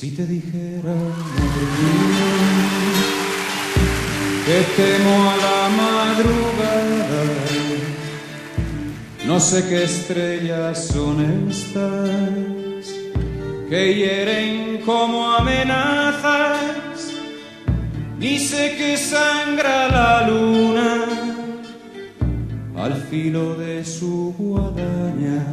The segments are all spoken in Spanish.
Si te dijera, amor mío, que temo a la madrugada, no sé qué estrellas son estas que hieren como amenazas, ni sé que sangra la luna al filo de su guadaña.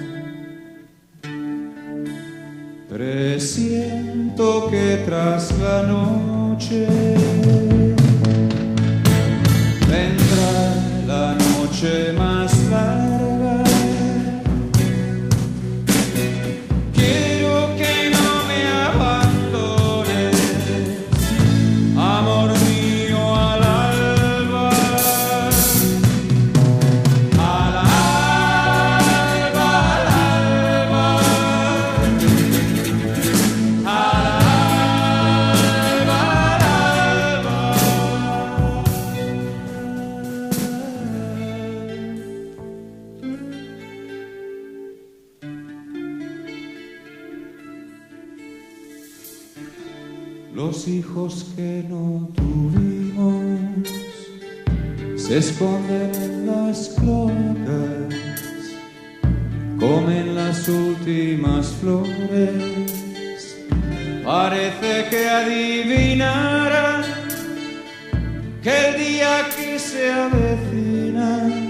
Presiento que tras la noche vendrá la noche más larga. Quiero que no me abandones, amor mío, al alba. Al alba, al alba. Al alba, al alba. Los hijos que no tuvimos se esconden en las cloacas, comen las últimas flores. Parece que adivinara que el día que se avecina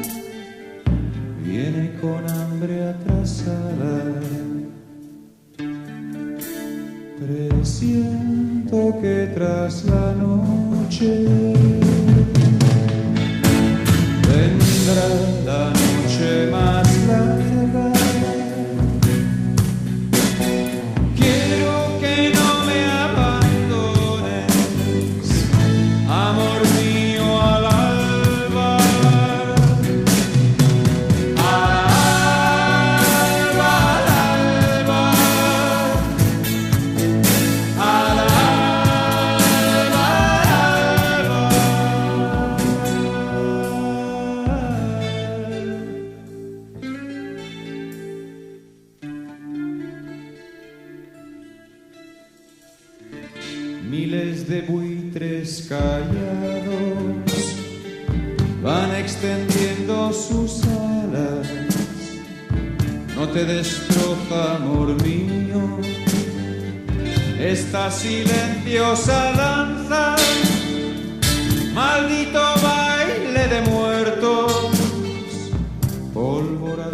viene con hambre atrasada. Presiento que tras la noche vendrá la noche más larga. Quiero que no me abandones, amor mío, al alba. Al alba, al alba. Al alba, al alba. Miles de buitres callados van extendiendo sus alas. No te destroza, amor mío, esta silenciosa danza, maldito baile de muertos, pólvora